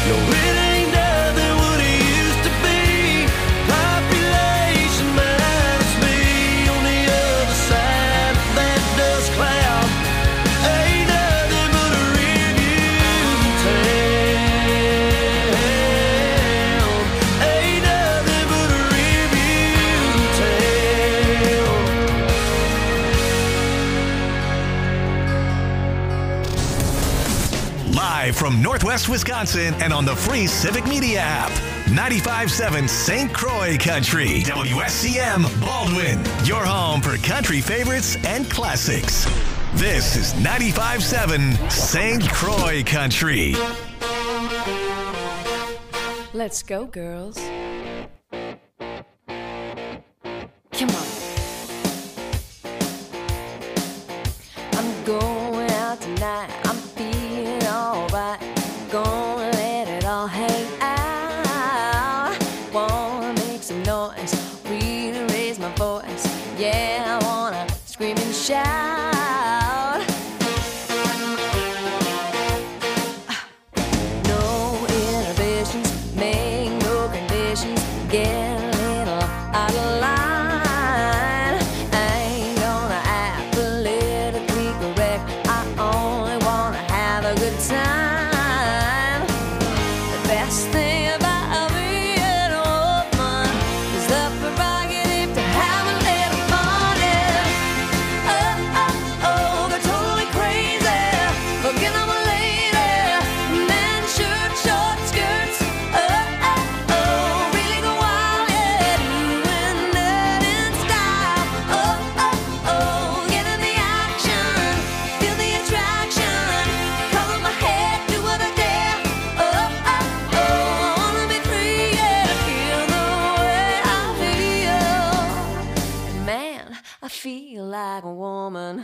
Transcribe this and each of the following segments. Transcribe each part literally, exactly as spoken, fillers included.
it ain't nothing what it used to be. Population minus me on the other side of that dust cloud. Ain't nothing but a review town. Ain't nothing but a review town. Live from Northwest Wisconsin and on the free Civic Media app. ninety-five point seven Saint Croix Country. W S C M Baldwin. Your home for country favorites and classics. This is ninety-five point seven Saint Croix Country. Let's go, girls. Come on. I'm going out tonight. I'm feeling alright. Gonna let it all hang out. Wanna make some noise, really raise my voice. Yeah, I wanna scream and shout. No inhibitions, make no conditions. Get a little out of line. I ain't gonna act politically correct. I only wanna have a good time. The best thing about being a woman is the prerogative to have a little fun. Yeah. Oh, oh, oh, they're totally crazy. Looking at my lady. Men, shirt, short skirts. Oh, oh, oh, really go wild. Yeah, doing that in style. Oh, oh, oh, get in the action. Feel the attraction. Color my head, do what I dare. Oh, oh, oh, I wanna be free. Yeah, feel the way I feel. Man, I feel like a woman.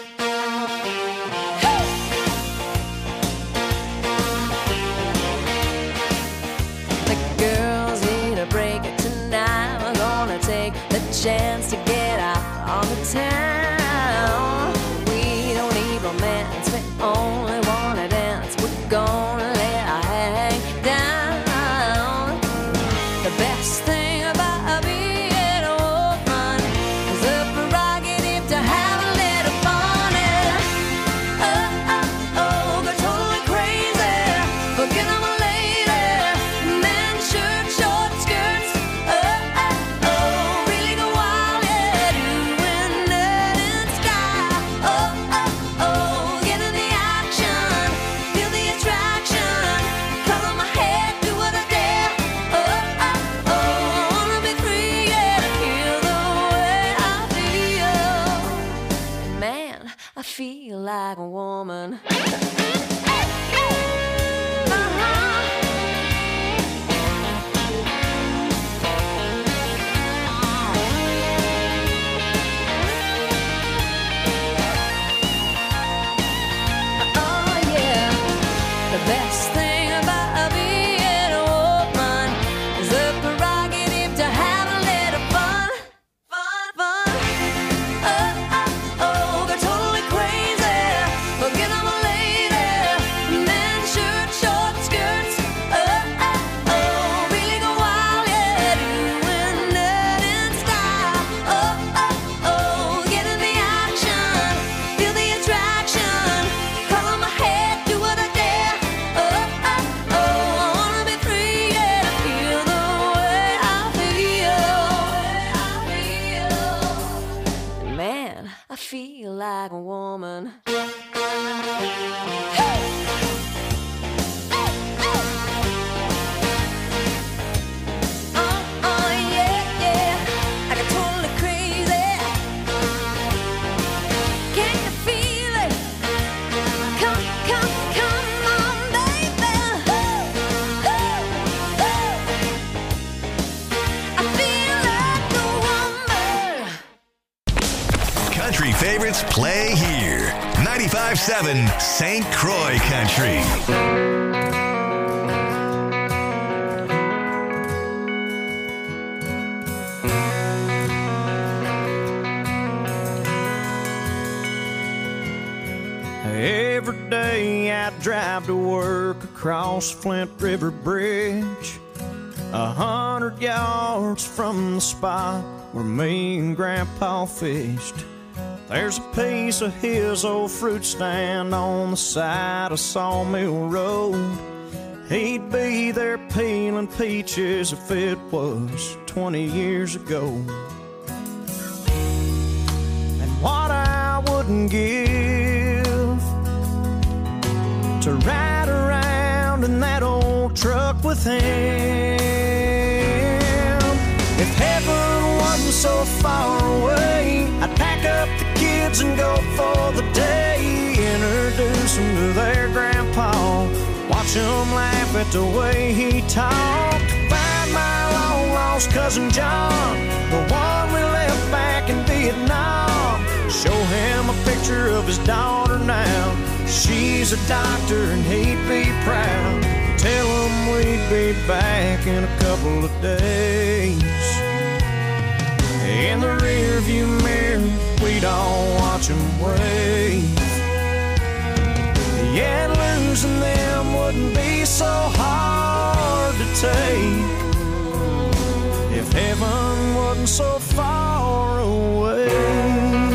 The girls need a break tonight. We're gonna take the chance to get out on the town. We don't need romance, we only wanna dance. We're gonna let our hang down. The best thing about being a woman is the prerogative to have a little fun. Yeah. Oh, oh, oh, they're totally crazy. Looking at my lady. Men, shirt, short skirts. Oh, oh, oh, really go wild. Yeah, doing that in style. Oh, oh, oh, get in the action. Feel the attraction. Color my head, do what I dare. Oh, oh, oh, I wanna be free. Yeah, feel the way I feel. Man, I feel like a woman. Oh yeah, the best thing about being a woman is the prerogative to have a little fun, fun, fun. Oh, oh, oh, they're totally crazy. Looking at my lady. Men, shirt, short skirts. Oh, oh, oh, really go wild. Yeah, doing that in style. Oh, oh, oh, get in the action. Feel the attraction. Color my head, do what I dare. Oh, oh, oh, I wanna be free. Yeah, feel the way I feel. Man, I feel like a woman. Oh, oh, yeah, yeah, I got totally crazy. Can you feel it? Come, come, come on, baby. Ooh, ooh, ooh. I feel like a woman. Country favorites play here. ninety-five point seven Saint Croix Country. Every day out driving drive to work across Flint River Bridge, a hundred yards from the spot where me and Grandpa fished. There's a piece of his old fruit stand on the side of Sawmill Road. He'd be there peeling peaches if it was twenty years ago. And what I wouldn't give to ride around in that old truck with him. If heaven wasn't so far away, I'd pack up the kids and go for the day. Introduce them to their grandpa, watch him laugh at the way he talked. Find my long lost cousin John, the one we left back in Vietnam. Show him a picture of his daughter now. She's a doctor and he'd be proud. Tell him we'd be back in a couple of days. In the rearview mirror, we'd all watch him wave. Yeah, losing them wouldn't be so hard to take if heaven wasn't so far away.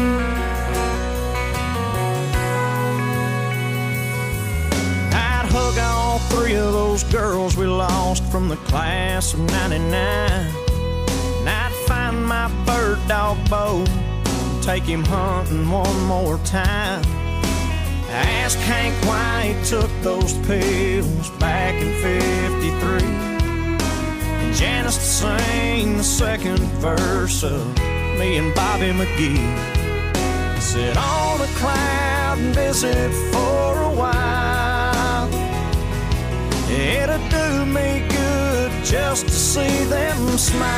I'd hug all three of those girls we lost from the class of ninety-nine. And I'd find my bird dog Bo, take him hunting one more time. Ask Hank why he took those pills back in fifty-three. And Janice to sing the second verse of me and Bobby McGee. Sit on a cloud and visit for a while. It'd do me good just to see them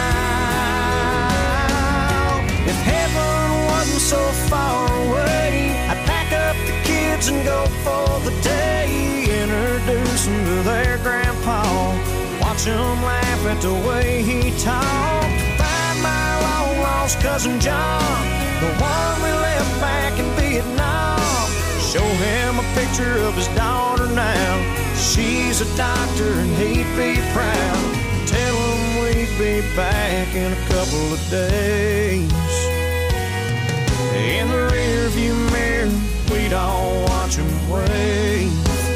smile. If heaven wasn't so far away, I'd pack up the kids and go for the day. Introduce them to their grandpa, watch him laugh at the way he talked. Find my long lost cousin John, the one we left back in Vietnam. Show him a picture of his daughter now. She's a doctor and he'd be proud. Tell him we'd be back in a couple of days. In the rearview mirror, we'd all watch him wave.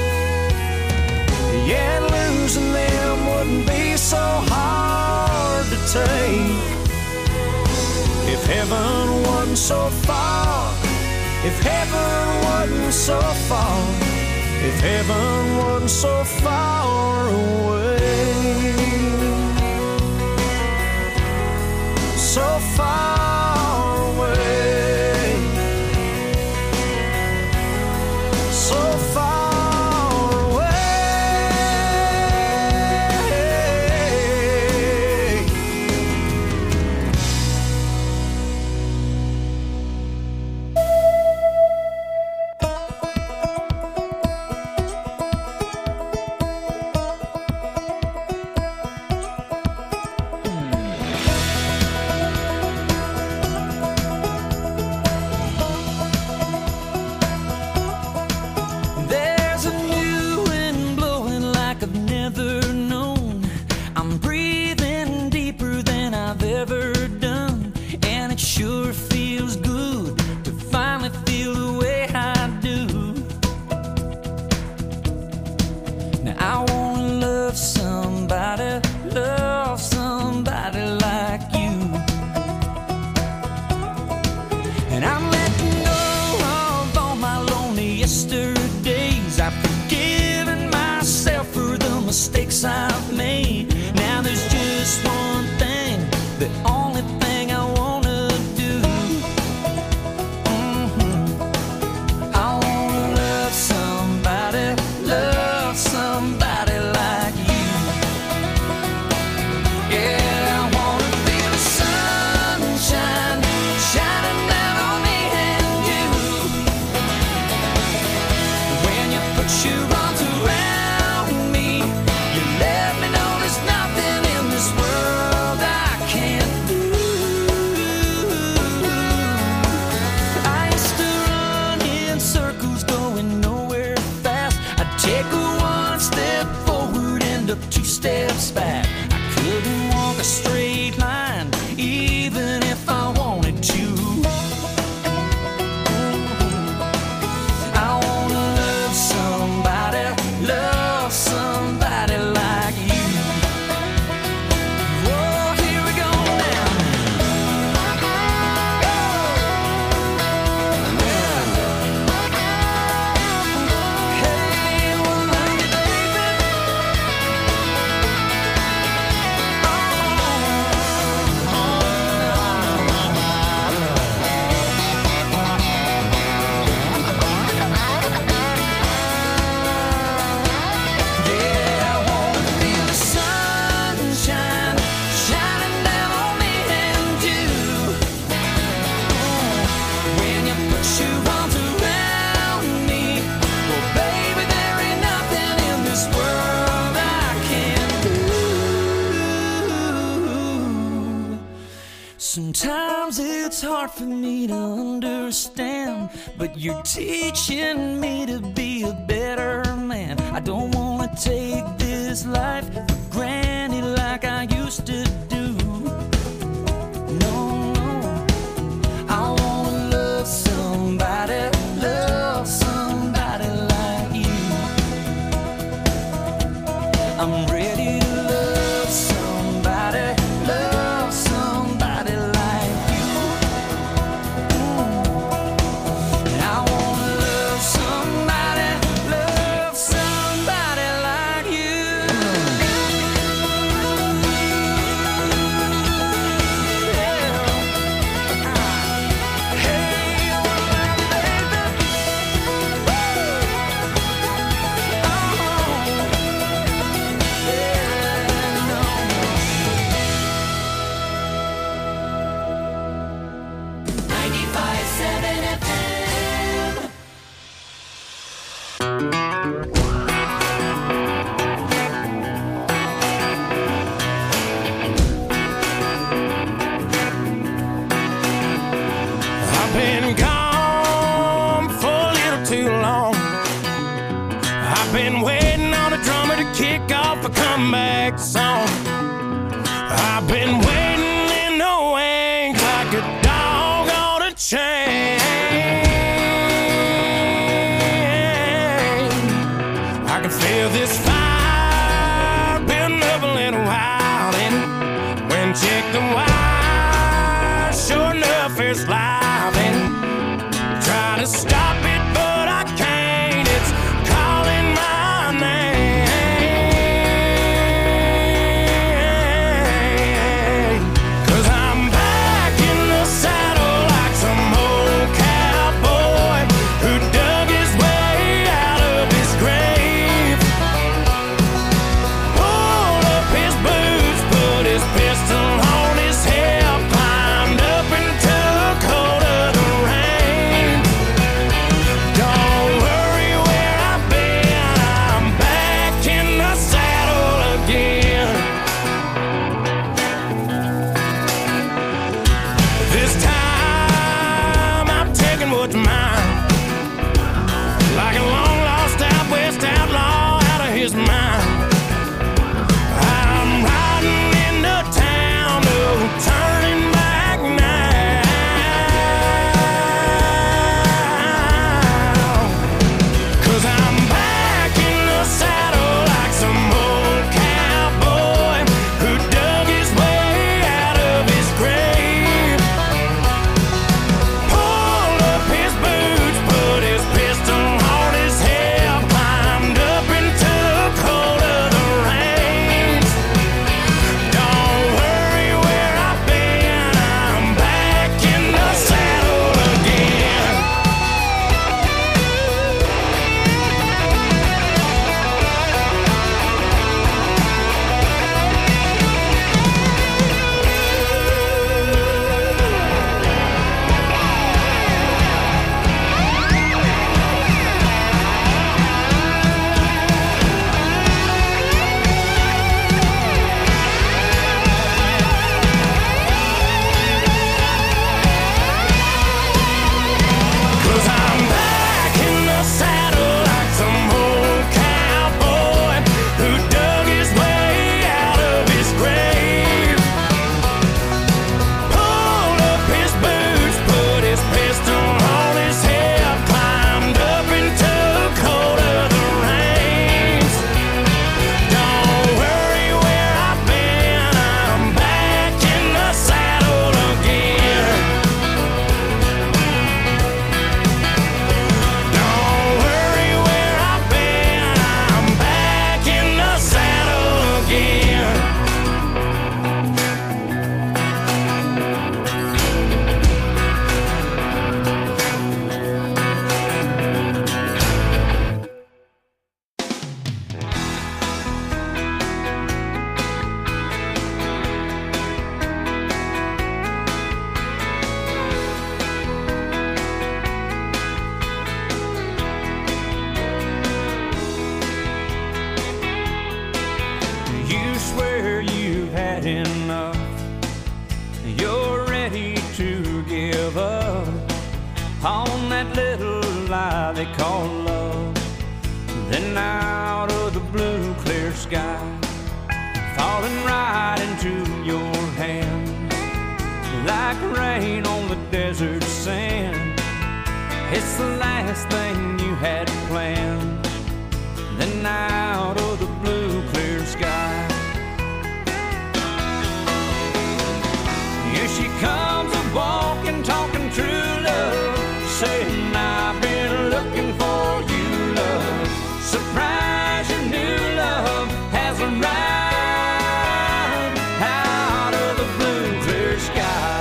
Yeah, losing them wouldn't be so hard to take if heaven wasn't so far. If heaven wasn't so far. If heaven wasn't so far away. So far away. So far away. steps back. I couldn't walk a straight line, even if I wanted to. I wanna love somebody, love somebody like you. Whoa, here we go now. Hey, well, love you, baby. Yeah, I wanna feel the sunshine shining down on me and you. When you put your arms around me, well, baby, there ain't nothing in this world I can't do. Sometimes it's hard for me to understand, but you're teaching me to be a better man. I don't wanna take this life for granted like I used to do. No, no. I wanna love somebody, love somebody like you. I'm ready to love somebody, love somebody like you. And I wanna love somebody, love somebody like you. ninety-five seven F M. I've been gone for a little too long. I've been waiting on a drummer to kick off a comeback song. I've been waiting in the wings like a dog on a chain. I can feel this fire building up a little while, and when check the wire, sure enough, it's live, and try to stop it, but I can't. It's calling my name. had enough. You're ready to give up on that little lie they call love. Then out of the blue clear sky, falling right into your hands, like rain on the desert sand. It's the last thing you had planned. Then out of the blue clear sky, here she comes a-walking, talking true love, saying I've been looking for you, love. Surprise, your new love has arrived out of the blue clear sky.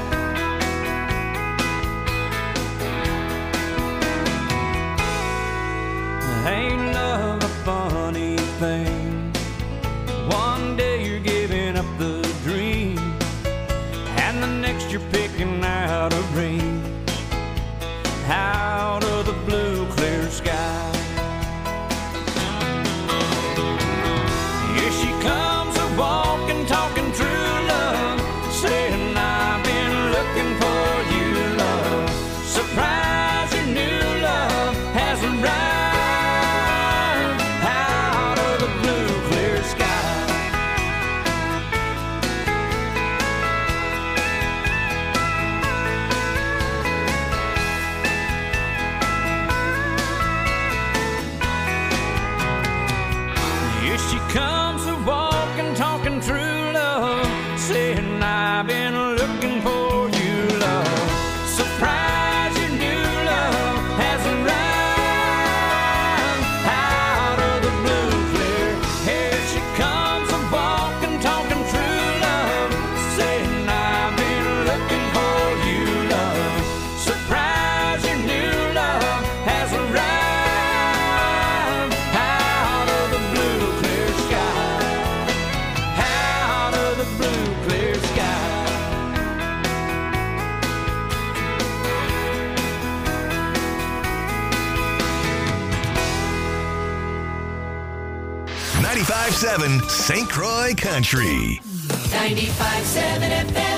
Ain't love a funny thing? One day you're giving up the dream, and the next you're picking out a ring out of the blue clear sky. Here she comes a-walking, talking true love, saying I've been looking for you, love. Surprise, your new love has arrived out of the blue clear sky. Here she comes a-walking, talking true love, saying I've been looking for you, love. Surprise, your new love has arrived out of the blue clear. Here she comes a-walking, talking true love, saying I've been looking for you, love. Surprise, your new love has arrived out of the blue clear sky, out of the blue clear sky. ninety-five seven Saint Croix Country. ninety-five seven F M.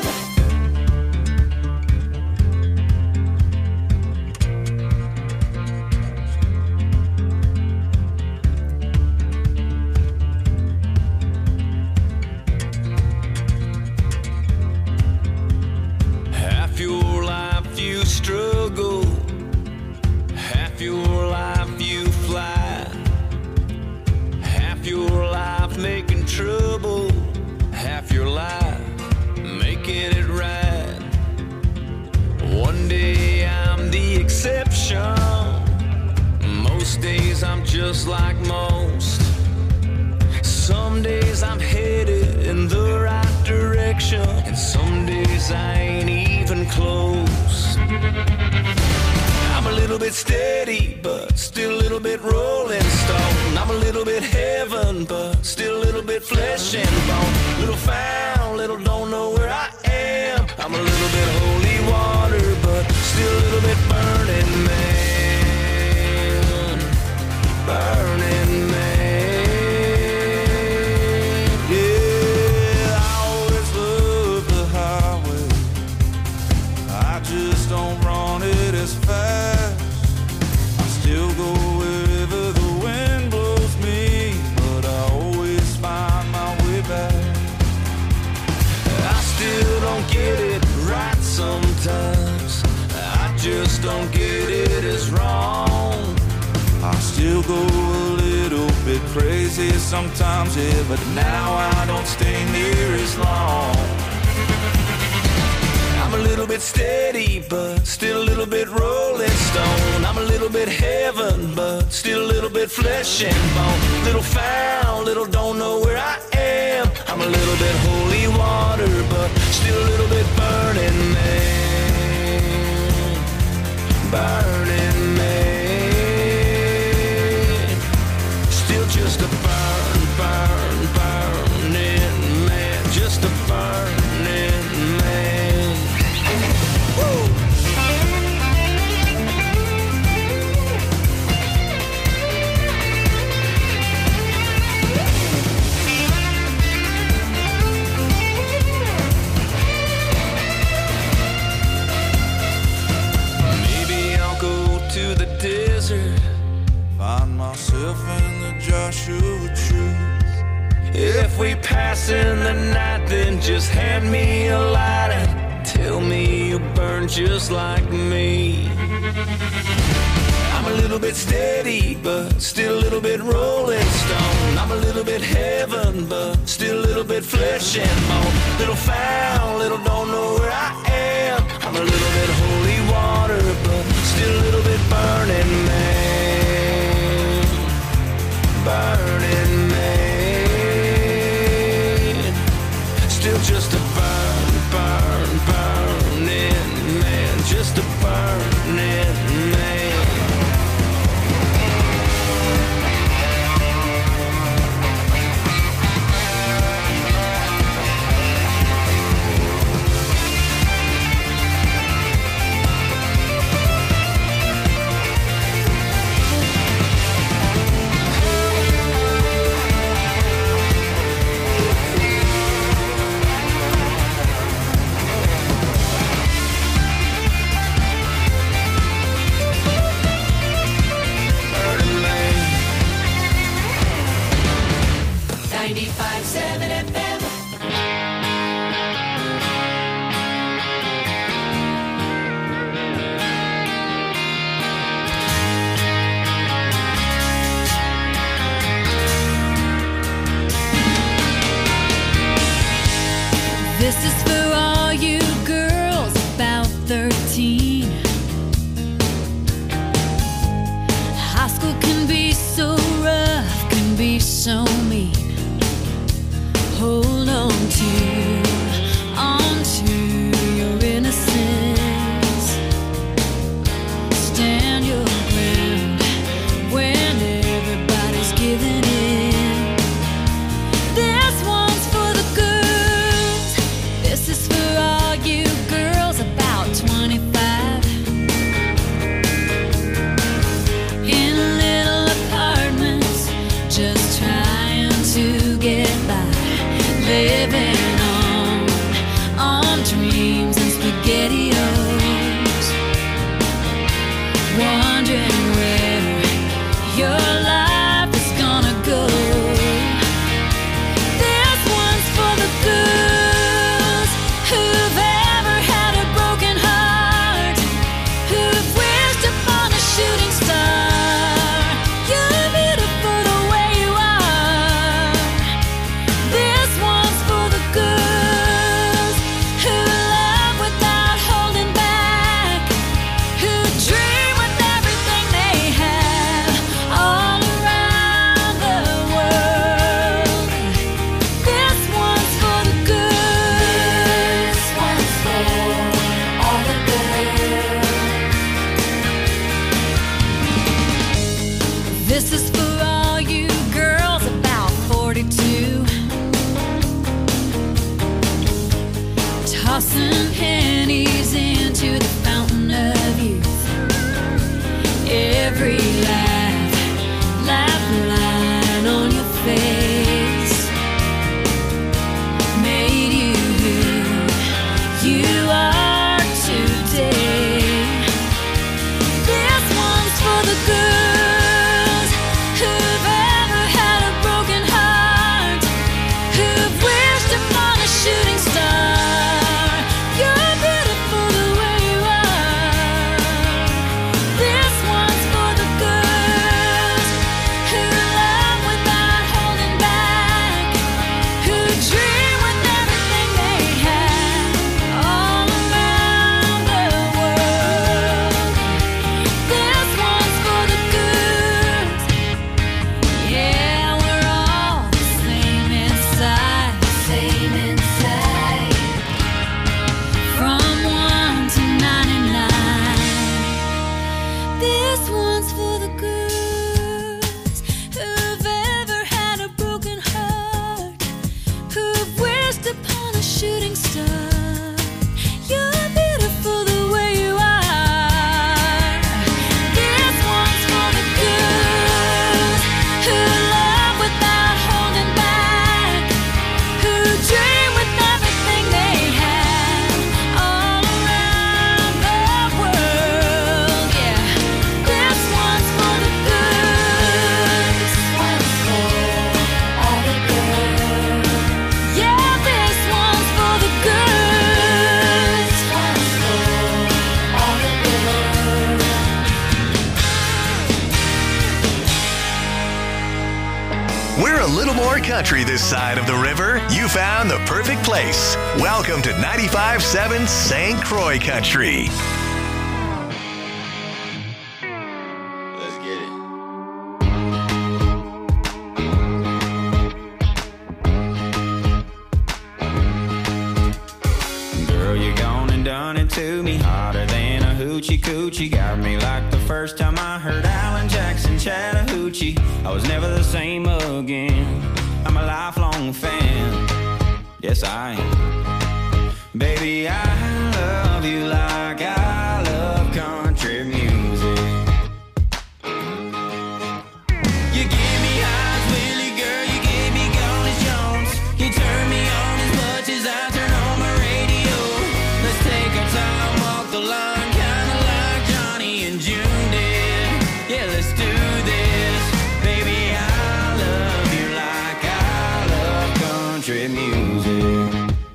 Half your life you struggle, half your life you fly, half your life making trouble, half your life making it right. One day I'm the exception, most days I'm just like most. Some days I'm headed in the right direction, and some days I ain't even close. I'm a little bit steady, but still a little bit rolling stone. I'm a little bit heaven, but still a little bit flesh and bone. Little found, little don't know where I am. I'm a little bit holy water, but still a little bit burning man. Burning man. Yeah, I always love the highway. I just don't run it as fast. I still go wherever the wind blows me, but I always find my way back. I still don't get it right sometimes. I just don't get it as wrong. I still go a little bit crazy sometimes, yeah, but now I don't stay near as long. I'm a little bit steady, but still a little bit rolling stone. I'm a little bit heaven, but still a little bit flesh and bone. Little found, little don't know where I am. I'm a little bit holy water, but still a little bit burning man. Burning man. Still just a burn, burn, burning man. Just a burning man. Woo! if we pass in the night, then just hand me a lighter. Tell me you burn just like me. I'm a little bit steady, but still a little bit rolling stone. I'm a little bit heaven, but still a little bit flesh and bone. Little foul, little don't know where I am. I'm a little bit holy water, but still a little bit burning man. Burning man. Still just a burn, burn, burning man. Just a burning man. ninety-five seven F M. This is for all you girls about thirteen. High school can be so rough, can be so mean. Hold on to, on to your innocence. Stand your ground when everybody's giving in. This one's for the girls. This is for all you girls about twenty-five. In little apartments, just trying to get by. Living on, on dreams and SpaghettiOs. Wondering where your life is gonna go. This one's for the girls who've ever had a broken heart, who've wished upon a shooting star. You're beautiful the way you are. This one's for the little more country this side of the river, you found the perfect place. Welcome to ninety-five point seven Saint Croix Country. Let's get it. Girl, you gone and done it to me, hotter than a hoochie coochie. Got me like the first time I heard Alan Jackson Chattahoochee. I was never the same again. I'm a lifelong fan. Yes, I am. Baby, I love you like I love country music. You give me highs, Willie, girl, you give me gone as Jones. You turn me on as much as I turn on my radio. Let's take our time, walk the line, kinda like Johnny and June did. Yeah, let's do this. Baby, I love you like I love country music.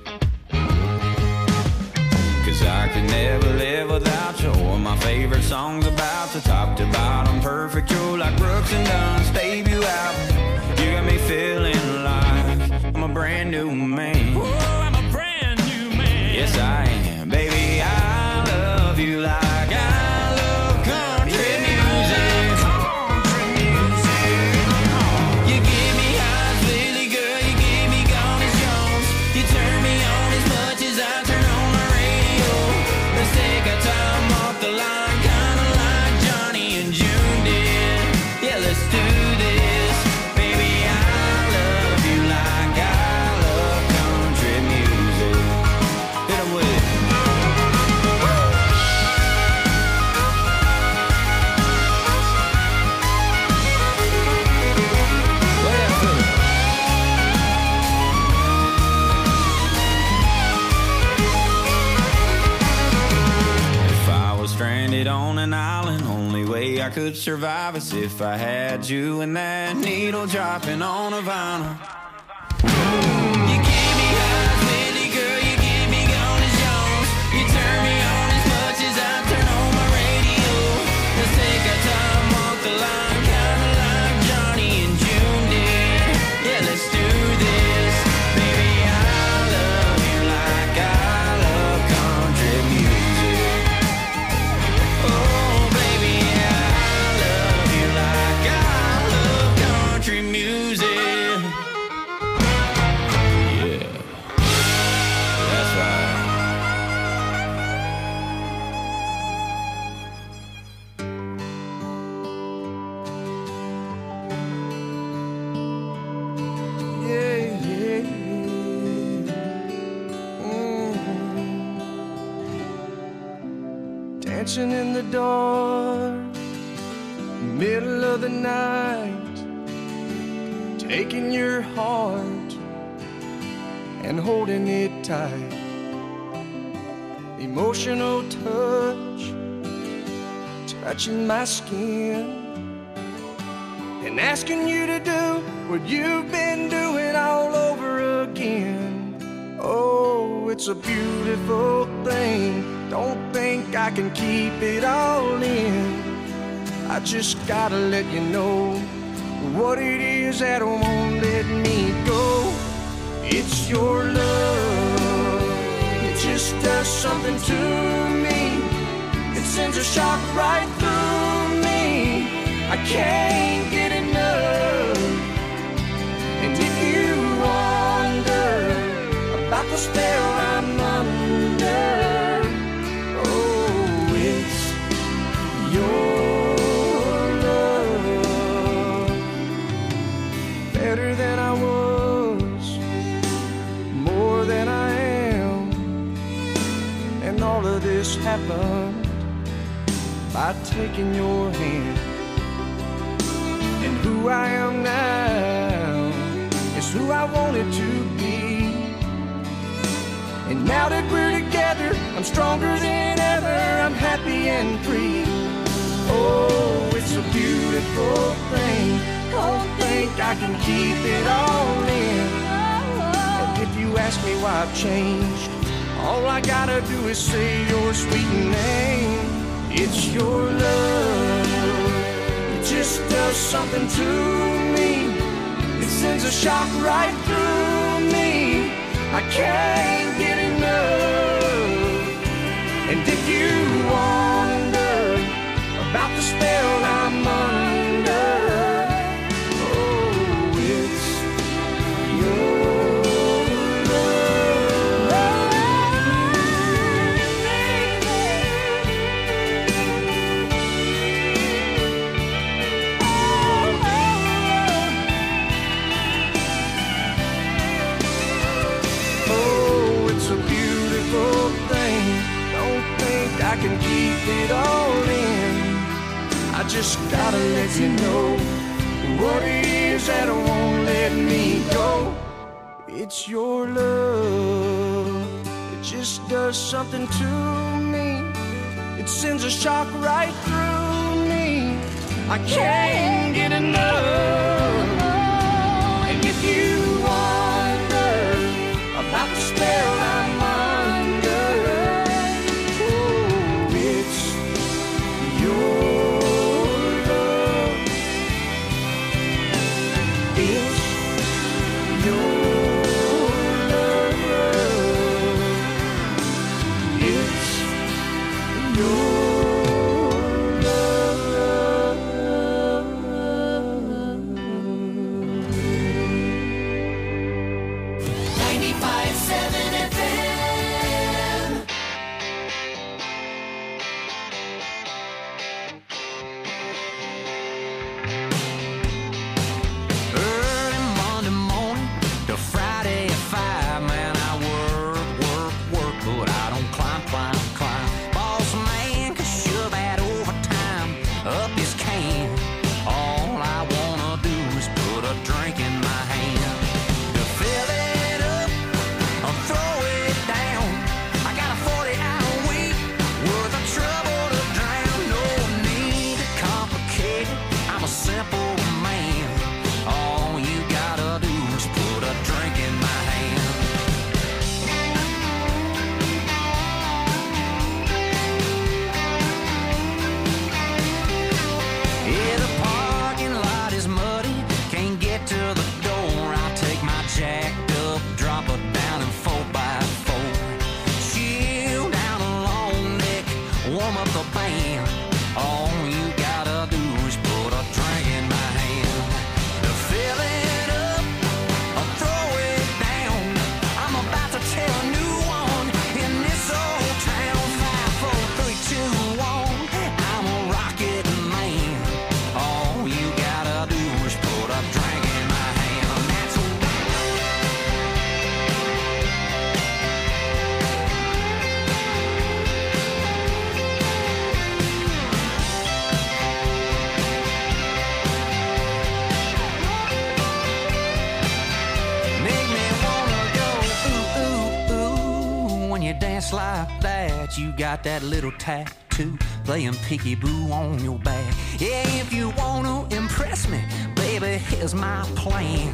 Cause I could never live without you. Or my favorite songs about the top to bottom, perfect. You're like Brooks and Dunn's debut album. You got me feeling like I'm a brand new man. Whoa, I'm a brand new man. Yes, I am. Baby, I love you like I love country music. Country music. You give me highs, Willie, girl, you give me gone as Jones. You turn me on as much as I turn on my radio. Let's take our time, walk the line, kinda like Johnny and June did. Yeah, let's do this. Baby, I love you like I love country music. Hit 'em with it. Play that for me. If I was stranded on an island, only way I could survive is if I had you and that needle dropping on a vinyl. You give me highs, Willie, girl, you give me gone as Jones. You turn me on as much as I turn on my radio. Let's take our time, walk the line, kinda like Johnny and June did. Yeah, let's do this. Baby, I love you like I love country music. Oh, baby, I love you like I love country music. Yeah, that's right. Yeah, yeah, yeah. Mhm. Dancing in the dark, middle of the night, taking your heart and holding it tight. Emotional touch, touching my skin, and asking you to do what you've been doing all over again. Oh, it's a beautiful thing. Don't think I can keep it all in. I just gotta let you know what it is that won't let me go. It's your love. It just does something to me. It sends a shock right through me. I can't get enough. And if you wonder about the spell I'm under, oh, it's your love. Better than I was, more than I am. And all of this happened by taking your hand. And who I am now is who I wanted to be. And now that we're together, I'm stronger than ever. I'm happy and free. Oh, it's a beautiful thing. Don't think I can keep it all in. And if you ask me why I've changed, all I gotta do is say your sweet name. It's your love. It just does something to me. It sends a shock right through me. I can't get enough. And if you wonder about the spell I'm under, oh, it's your I can keep it all in. I just gotta let you know what it is that won't let me go. It's your love. It just does something to me. It sends a shock right through me. I can't get enough. And if you wonder about the spell I'm under, like that, you got that little tattoo playing peekaboo on your back. Yeah, if you wanna impress me, baby, here's my plan.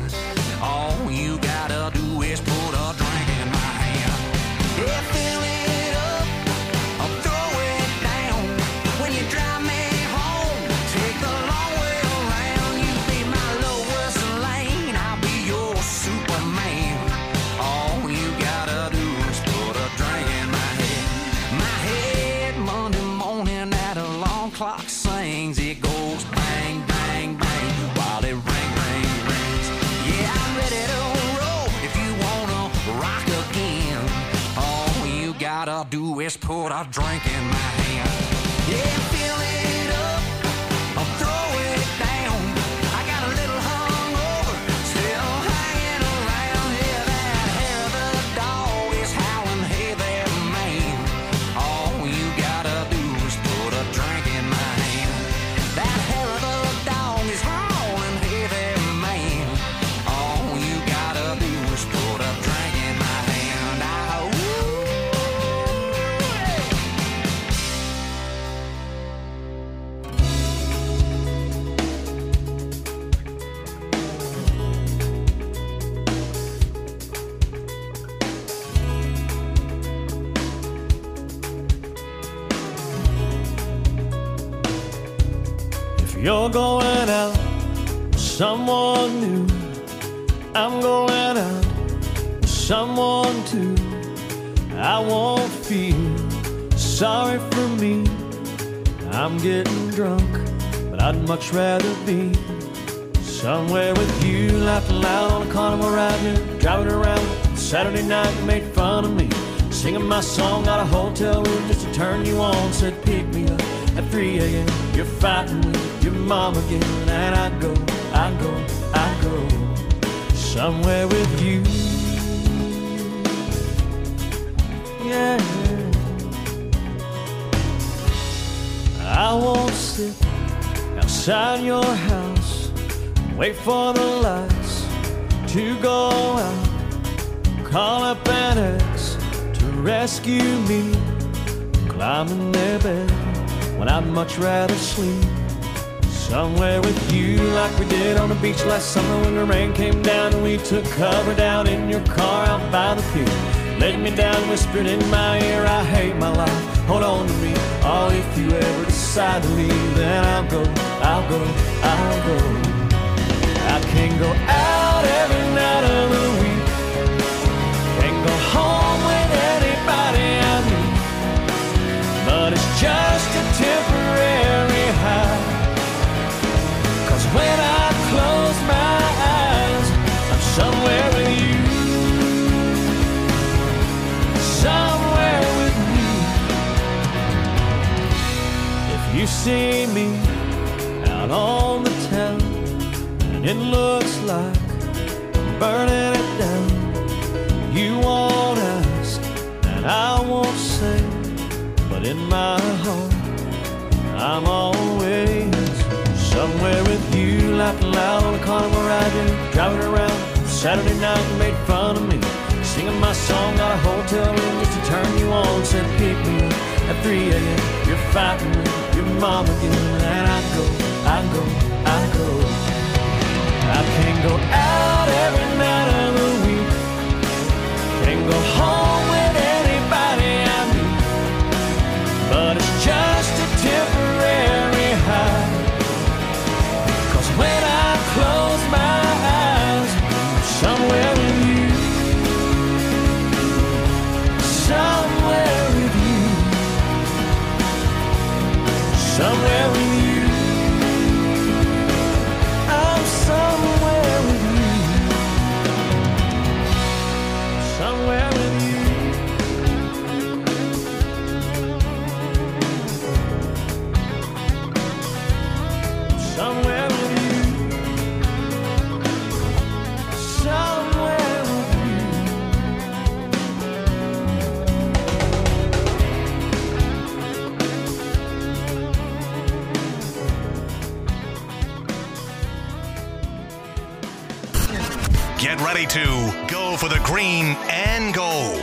All you gotta do is put a drink in my hand. Yeah, fill it up, I'll throw it down. When you drive me home, take the long way around. You be my lowest lane, I'll be your Superman. All you gotta do is put a drink in my head. My head Monday morning at a long clock sings. It goes bang, bang, bang while it ring, ring, rings. Yeah, I'm ready to roll if you wanna rock again. All you gotta do is put a drink in my hand. Yeah, fill it up, I'll throw it down. I got a little hungover, still hanging around. Yeah, that hair of the dog is howling, hey there, man. All you gotta do is put a drink in my hand. That hair of the dog is howling, hey there, man. All you gotta do is put a drink in my hand. Ah, ooh, If you're going out with someone new, I'm going out with someone too. I won't feel sorry for me. I'm getting drunk, but I'd much rather be somewhere with you, laughing loud on a carnival ride here, driving around Saturday night. You made fun of me, singing my song out of hotel room just to turn you on. Said pick me up at three a.m. You're fighting with your mom again, and I go, I go, I go somewhere with you. Yeah, I won't sit outside your house, wait for the lights to go out, call up an ex to rescue me, climb in their bed when I'd much rather sleep somewhere with you, like we did on the beach last summer when the rain came down and we took cover down in your car out by the pier. Laid me down, whispered in my ear, I hate my life, hold on to me. Oh, if you ever decide to leave, then I'll go, I'll go, I'll go. I can go out every night of the week, can go home with anybody I meet, but it's just a temporary high. Cause when I close my eyes, I'm somewhere with you, somewhere with you. If you see me out on the town and it looks like I'm burning it down, you won't ask and I won't say, but in my heart I'm always somewhere with you, laughing loud on a carnival ride here, driving around Saturday night. You made fun of me, singing my song out of hotel room just to turn you on. Said pick me up at three a.m. You're fighting with your mom again, and I go, I go, I go. I can go out every night of the week, can go home with anybody I meet, but it's just a temporary high. Cause when I close my eyes, I'm somewhere with you, somewhere with you, somewhere with you. I'm somewhere with you, somewhere with you. Somewhere with you, somewhere with you. Get ready to go for the green and gold.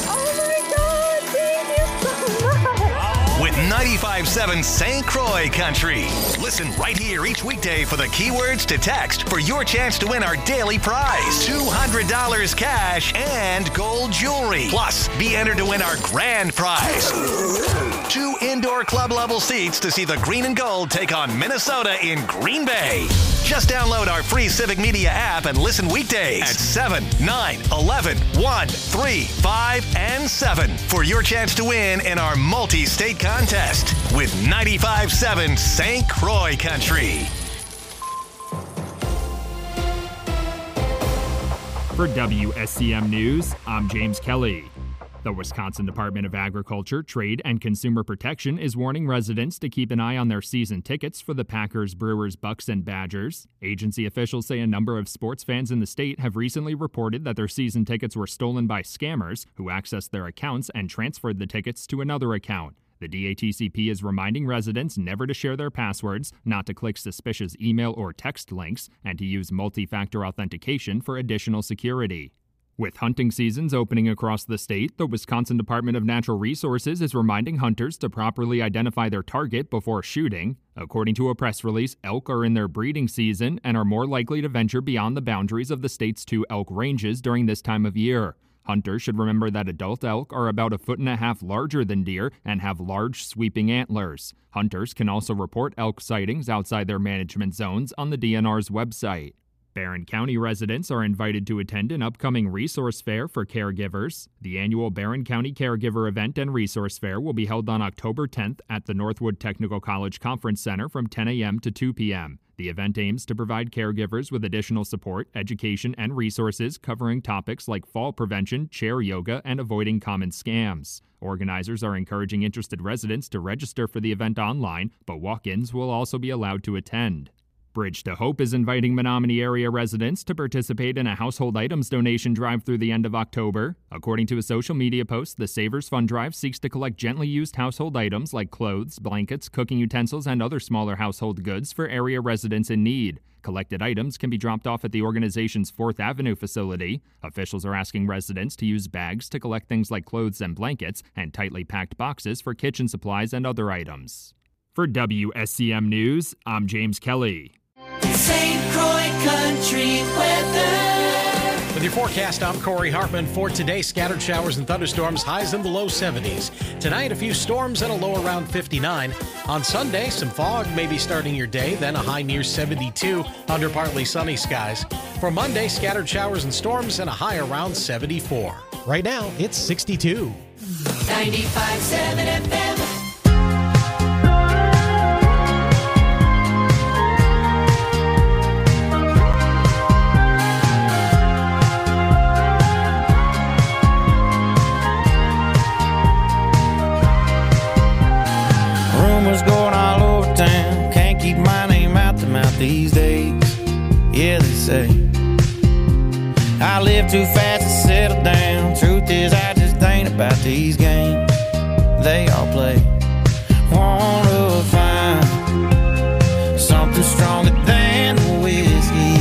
With ninety-five point seven Saint Croix Country. Listen right here each weekday for the keywords to text for your chance to win our daily prize. two hundred dollars cash and gold jewelry. Plus, be entered to win our grand prize. Two indoor club level seats to see the green and gold take on Minnesota in Green Bay. Just download our free Civic Media app and listen weekdays at seven, nine, eleven, one, three, five, and seven for your chance to win in our multi-state contest with ninety-five point seven Saint Croix Country. For W S C M News, I'm James Kelly. The Wisconsin Department of Agriculture, Trade, and Consumer Protection is warning residents to keep an eye on their season tickets for the Packers, Brewers, Bucks, and Badgers. Agency officials say a number of sports fans in the state have recently reported that their season tickets were stolen by scammers who accessed their accounts and transferred the tickets to another account. The D A T C P is reminding residents never to share their passwords, not to click suspicious email or text links, and to use multi-factor authentication for additional security. With hunting seasons opening across the state, the Wisconsin Department of Natural Resources is reminding hunters to properly identify their target before shooting. According to a press release, elk are in their breeding season and are more likely to venture beyond the boundaries of the state's two elk ranges during this time of year. Hunters should remember that adult elk are about a foot and a half larger than deer and have large, sweeping antlers. Hunters can also report elk sightings outside their management zones on the D N R's website. Barron County residents are invited to attend an upcoming resource fair for caregivers. The annual Barron County Caregiver Event and Resource Fair will be held on October tenth at the Northwood Technical College Conference Center from ten a.m. to two p.m. The event aims to provide caregivers with additional support, education, and resources covering topics like fall prevention, chair yoga, and avoiding common scams. Organizers are encouraging interested residents to register for the event online, but walk-ins will also be allowed to attend. Bridge to Hope is inviting Menominee area residents to participate in a household items donation drive through the end of October. According to a social media post, the Savers Fund Drive seeks to collect gently used household items like clothes, blankets, cooking utensils, and other smaller household goods for area residents in need. Collected items can be dropped off at the organization's fourth Avenue facility. Officials are asking residents to use bags to collect things like clothes and blankets, and tightly packed boxes for kitchen supplies and other items. For W S C M News, I'm James Kelly. Saint Croix Country weather. With your forecast, I'm Corey Hartman. For today, scattered showers and thunderstorms, highs in the low seventies. Tonight, a few storms and a low around fifty-nine. On Sunday, some fog may be starting your day, then a high near seventy-two under partly sunny skies. For Monday, scattered showers and storms and a high around seventy-four. Right now, it's sixty-two. ninety-five point seven F M. Rumors going all over town, can't keep my name out the mouth these days. Yeah, they say I live too fast to settle down. Truth is, I just ain't about these games they all play. Wanna find something stronger than the whiskey.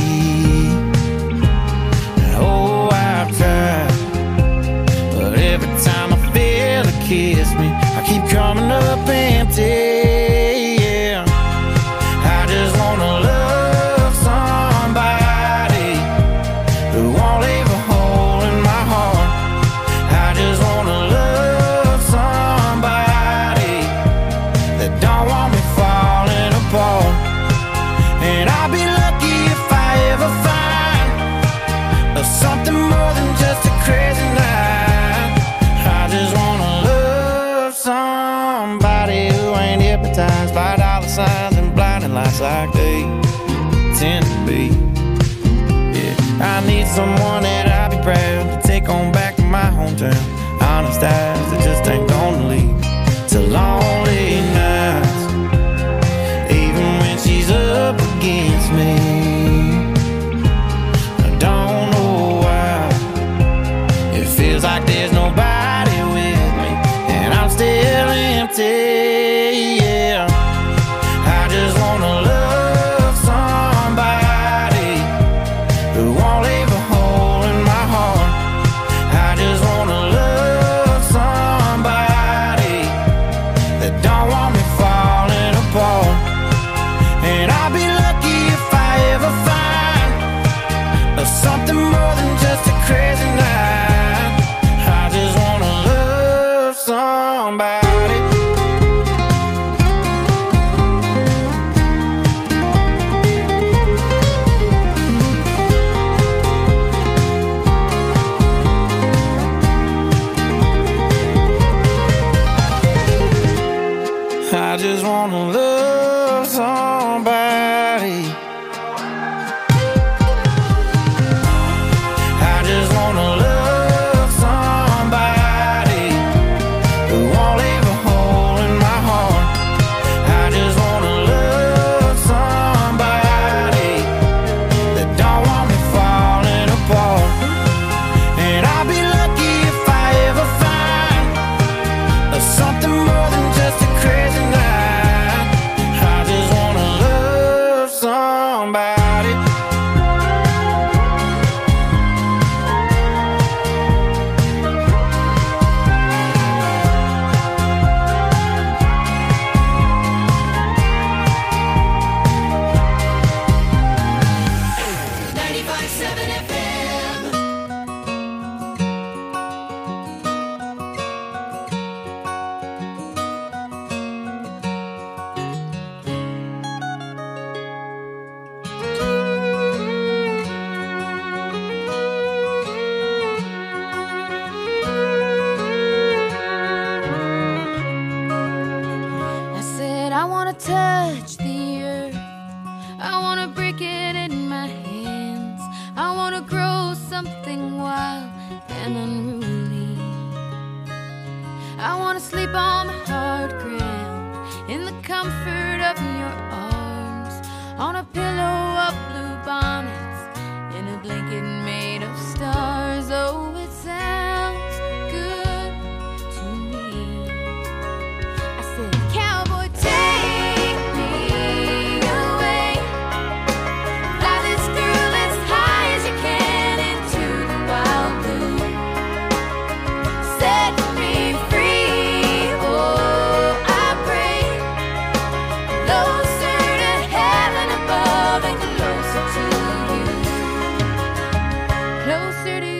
Oh, I've tried, but every time I feel a kiss me, I keep coming up empty. Yeah, I just wanna love somebody who won't leave a hole in my heart. I just wanna love somebody that don't want me falling apart. And I'll be lucky if I ever find something more than just a crazy night. I just wanna love somebody who ain't hypnotized by dollar signs and blinding lights like they tend to be. Yeah, I need someone that I'll be proud to take on back to my hometown. Honest eyes that just ain't gonna lead to lonely nights, even when she's up against me. I don't know why it feels like there's nobody with me, and I'm still empty. Yeah, I just wanna love somebody who won't leave a hole in my heart. I just wanna love somebody that don't want me falling apart. And I'll be lucky if I ever find something more than just a crazy night. I just wanna love somebody. I just wanna love somebody. I just wanna love somebody who won't leave a hole in my heart. I just wanna love somebody that don't want me falling apart. And I'll be lucky if I ever find something more than just a crazy night. I just wanna love somebody. wild and unruly. I wanna sleep on the hard ground in the comfort of your arms, on a pillow of blue bonnets, in a blanket made of stars. Oh, it sounds good to me. I said, cowboy, take me away, fly this girl as high as you can into the wild blue, set me free. Oh, I pray, closer to heaven above and closer to you, closer to you.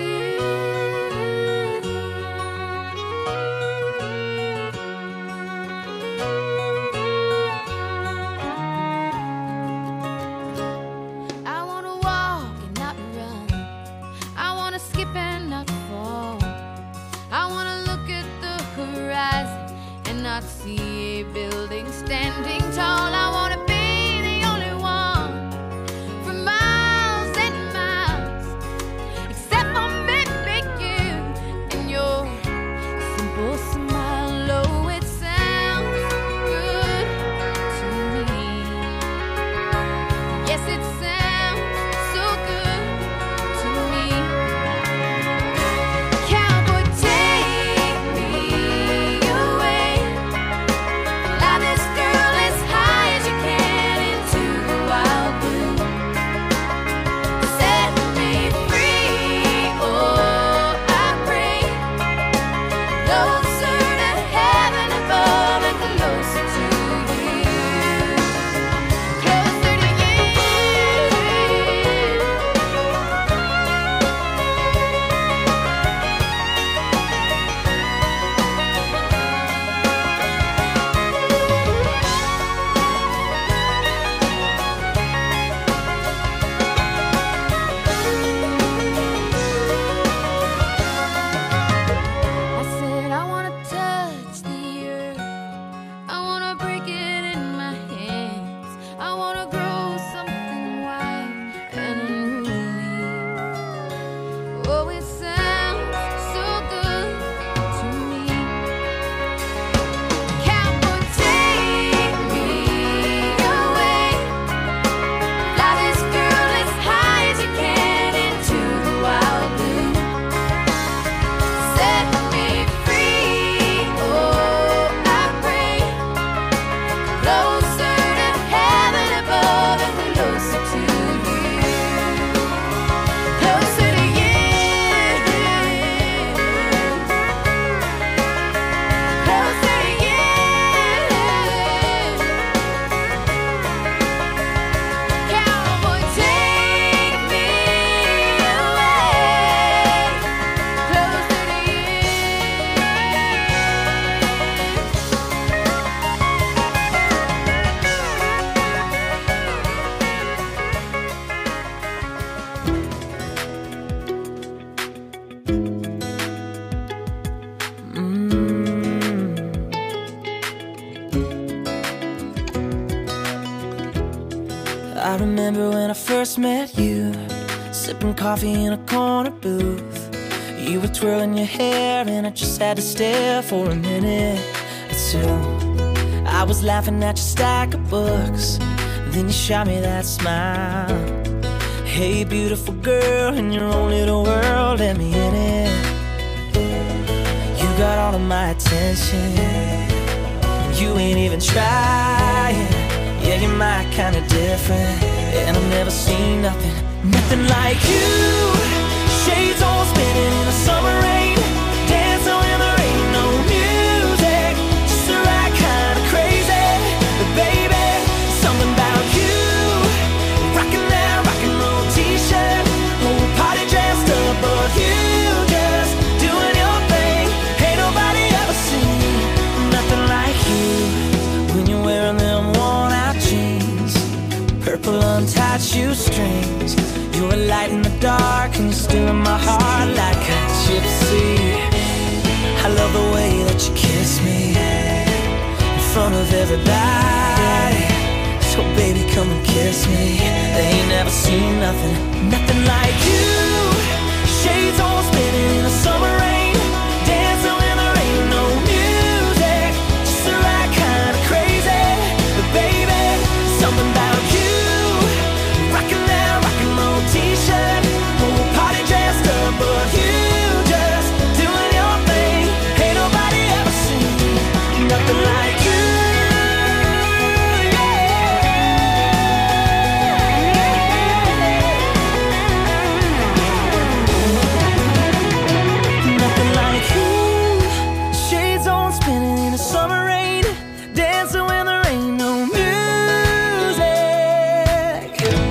I wanna walk and not run, I wanna skip and not fall, I wanna look at the horizon and not see a building standing tall. I wanna be the only one for miles and miles, except for maybe you and your simple smile. Oh, it sounds good to me. Yes, it sounds so good to me. Cowboy, take me away, fly this girl as high as you can into the wild blue, set me free. Oh, I pray, closer to heaven above and closer to you, closer to you. I said, I wanna touch the earth, I wanna break it in my hands, I wanna grow something wild and unruly. Oh, it sounds so good to me. Cowboy, take me away, fly this girl as high as you can into the wild blue, set me free. Oh, I pray, closer to heaven above and closer to you, closer to you, closer to you. Cowboy, take me away, closer to you. I remember when I first met you, sipping coffee in a corner booth. You were twirling your hair and I just had to stare for a minute or two. I was laughing at your stack of books, then you shot me that smile. Hey, beautiful girl, in your own little world, let me in it. You got all of my attention, and you ain't even trying. Yeah, you're my kind of different, and I've never seen nothing, nothing like you. Shades all spinning in the summer rain, dancing when there ain't no music, just the right kind of crazy. But baby, something about you, rocking that rock and roll t-shirt, whole party dressed up, but you just doing your thing. Ain't nobody ever seen nothing like you when you're wearing them worn-out jeans, purple untied shoestrings. You're a light in the dark and you're still in my heart like a gypsy. I love the way that you kiss me in front of everybody. So baby, come and kiss me. They ain't never seen nothing, nothing like you. shades on spinning in the summer rain, dancing when there ain't no music, just the right kind of crazy. But baby, something about you, rocking that rock and roll t-shirt, whole party dressed up, but you just doing your thing. Ain't nobody ever seen nothing like you. Nothing like you. Shades on spinning in the summer rain, dancing when there ain't no music.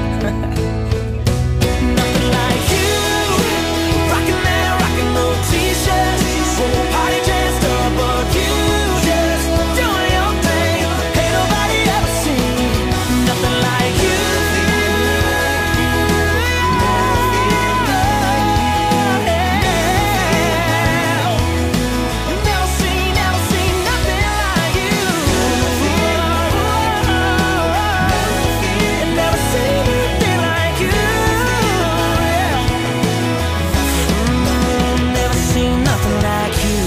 Nothing like you, rocking that rock and roll t-shirt, whole party dressed up, but you just doing your thing. Ain't nobody ever seen nothing like you. Never seen, never seen nothing like you. Never seen anything like you. Never seen nothing like you.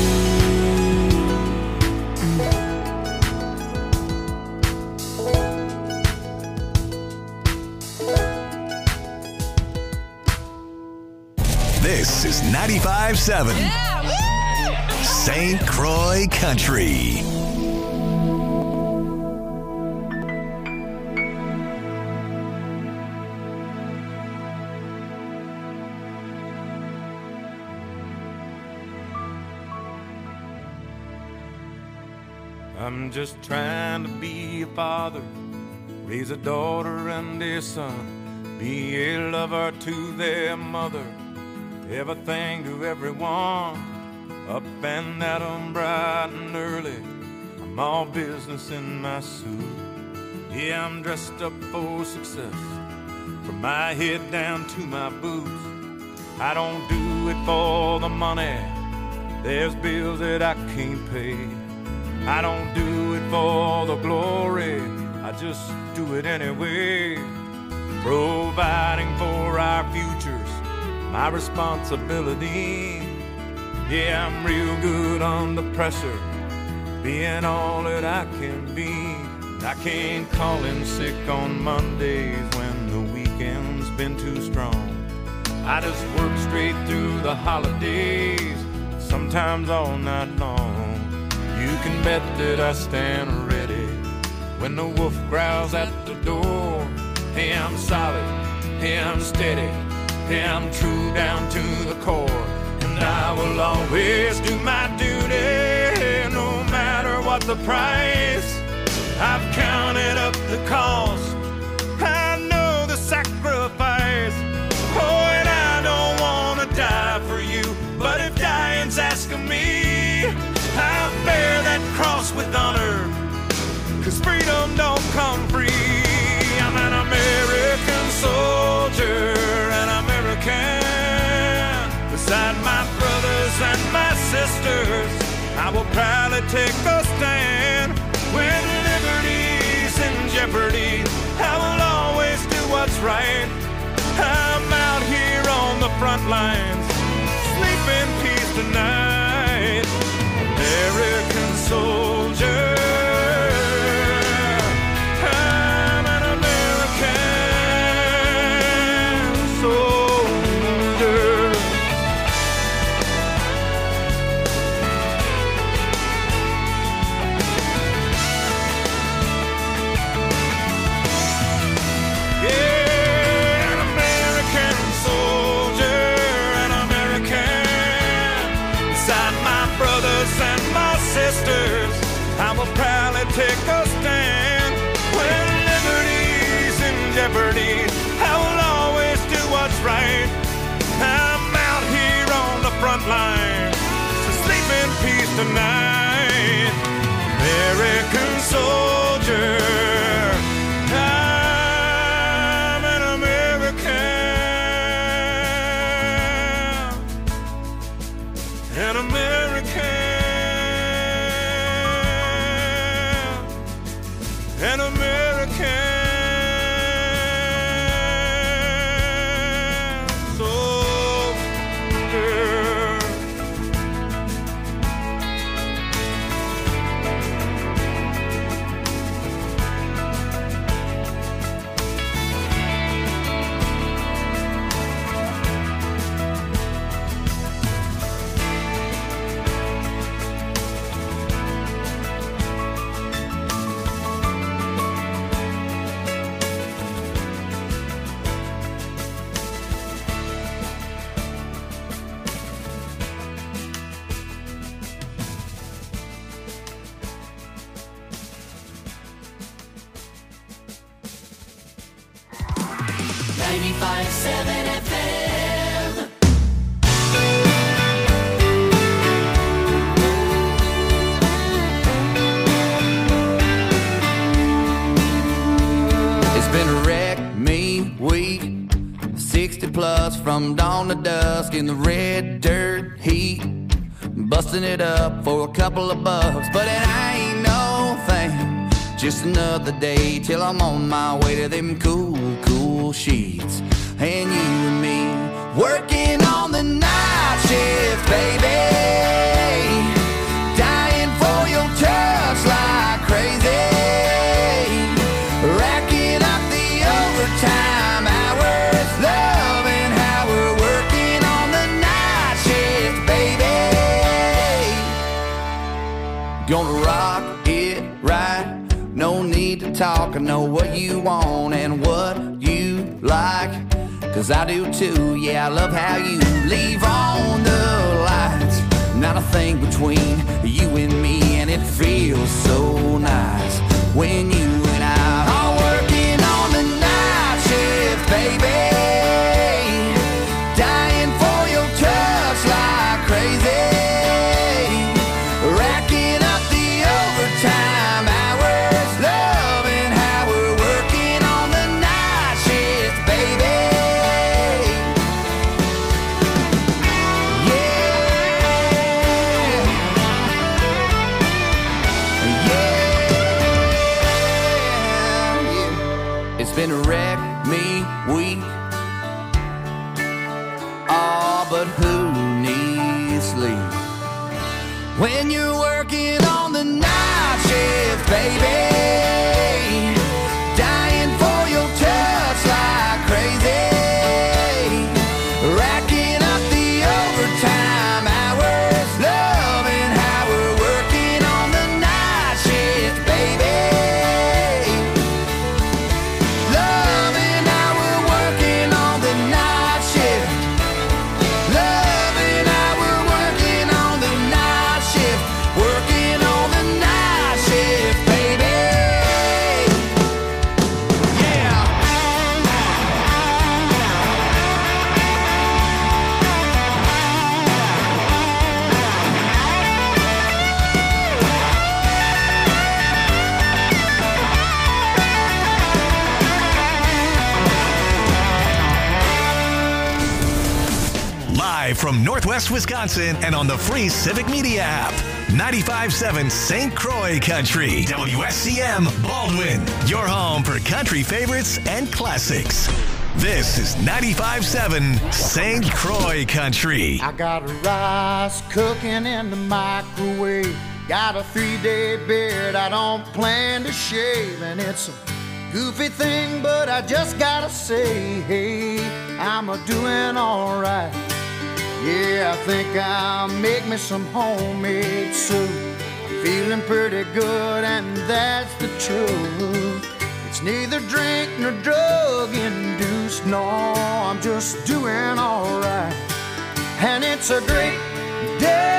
This is ninety-five point seven Saint Croix Country. I'm just trying to be a father, raise a daughter and a son, be a lover to their mother, everything to everyone, up and at 'em bright and early. I'm all business in my suit. Yeah, I'm dressed up for success, from my head down to my boots. I don't do it for the money, there's bills that I can't pay. I don't do it for the glory, I just do it anyway. Providing for our futures, my responsibility. Yeah, I'm real good under pressure, being all that I can be. I can't call in sick on Mondays when the weekend's been too strong. I just work straight through the holidays, sometimes all night long. You can bet that I stand ready when the wolf growls at the door. Hey, I'm solid, hey, I'm steady, hey, I'm true down to the core. And I will always do my duty, no matter what the price. I've counted up the cost, I know the sacrifice. Oh, and I don't want to die for you, but if dying's asking me, I'll bear that cross with honor, 'cause freedom don't come free. I'm an American soldier, an American. Beside my brothers and my sisters, I will proudly take a stand. When liberty's in jeopardy, I will always do what's right. I'm out here on the front lines, sleep in peace tonight. American soldier, I'm an American soldier. Yeah, an American soldier, an American. Beside my brothers and my sisters, I will proudly take a stand. When liberty's in jeopardy, I will always do what's right. I'm out here on the front line, so sleep in peace tonight. American soldier, I'm an American, an American. An American soldier. ninety-five point seven F M. It's been a wreck me week, sixty plus from dawn to dusk in the red dirt heat, busting it up for a couple of bucks, but it ain't no thing, just another day till I'm on my way to them cool, cool sheets. And you and me working on the night shift, baby, dying for your touch like crazy, racking up the overtime hours, loving how we're working on the night shift, baby. Gonna rock it right, no need to talk, I know what you want and what you like, cause I do too, yeah, I love how you leave on the lights, not a thing between you and me, and it feels so nice when you and I are working on the night shift, baby, dying for your touch like crazy, racking up the overtime hours, loving how we're working on the night shift, baby. It's been a wreck me week. Oh, but who needs sleep when you're working on the night shift, baby, dying for your touch like crazy, racking up the overtime hours, loving how we're working on the night shift, baby. Loving how we're working on the night shift. Loving how we're working on the night shift. Working on the night shift, baby. Yeah. Live from Northwest Wisconsin and on the free Civic Media app. ninety-five point seven Saint Croix Country. W S C M Baldwin. Your home for country favorites and classics. This is ninety-five point seven Saint Croix Country. I got rice cooking in the microwave. Got a three-day beard I don't plan to shave. And it's a goofy thing, but I just gotta say, hey, I'm a doing all right. Yeah, I think I'll make me some homemade soup. I'm feeling pretty good, and that's the truth. It's neither drink nor drug induced. No, I'm just doing all right. And it's a great day